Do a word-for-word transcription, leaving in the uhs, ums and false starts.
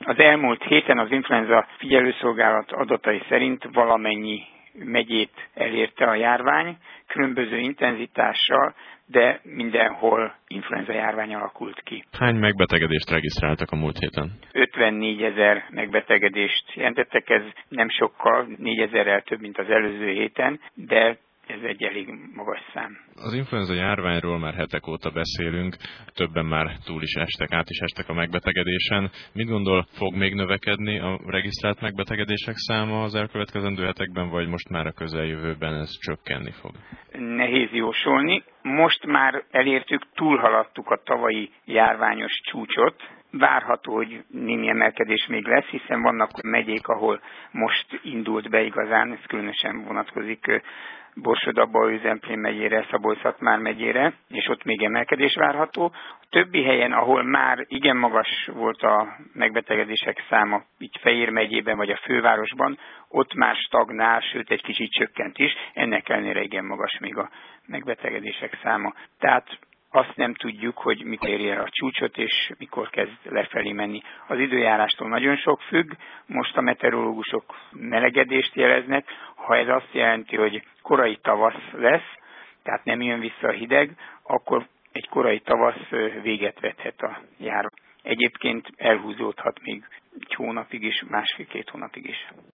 Az elmúlt héten az influenza figyelőszolgálat adatai szerint valamennyi megyét elérte a járvány, különböző intenzitással, de mindenhol influenza járvány alakult ki. Hány megbetegedést regisztráltak a múlt héten? ötvennégyezer megbetegedést jelentettek, ez nem sokkal, négyezerrel több, mint az előző héten, de ez egy elég magas szám. Az influenza járványról már hetek óta beszélünk, többen már túl is estek, át is estek a megbetegedésen. Mit gondol, fog még növekedni a regisztrált megbetegedések száma az elkövetkezendő hetekben, vagy most már a közeljövőben ez csökkenni fog? Nehéz jósolni. Most már elértük, túlhaladtuk a tavalyi járványos csúcsot. Várható, hogy némi emelkedés még lesz, hiszen vannak megyék, ahol most indult be igazán, ez különösen vonatkozik Borsod-Abaúj Zemplén megyére, Szabolcs-Szatmár megyére, és ott még emelkedés várható. A többi helyen, ahol már igen magas volt a megbetegedések száma, így Fejér megyében vagy a fővárosban, ott már stagnál, sőt egy kicsit csökkent is, ennek ellenére igen magas még a megbetegedések száma. Tehát azt nem tudjuk, hogy mikor érje a csúcsot, és mikor kezd lefelé menni. Az időjárástól nagyon sok függ, most a meteorológusok melegedést jeleznek, ha ez azt jelenti, hogy korai tavasz lesz, tehát nem jön vissza a hideg, akkor egy korai tavasz véget vethet a járvány. Egyébként elhúzódhat még egy hónapig is, másfél-két hónapig is.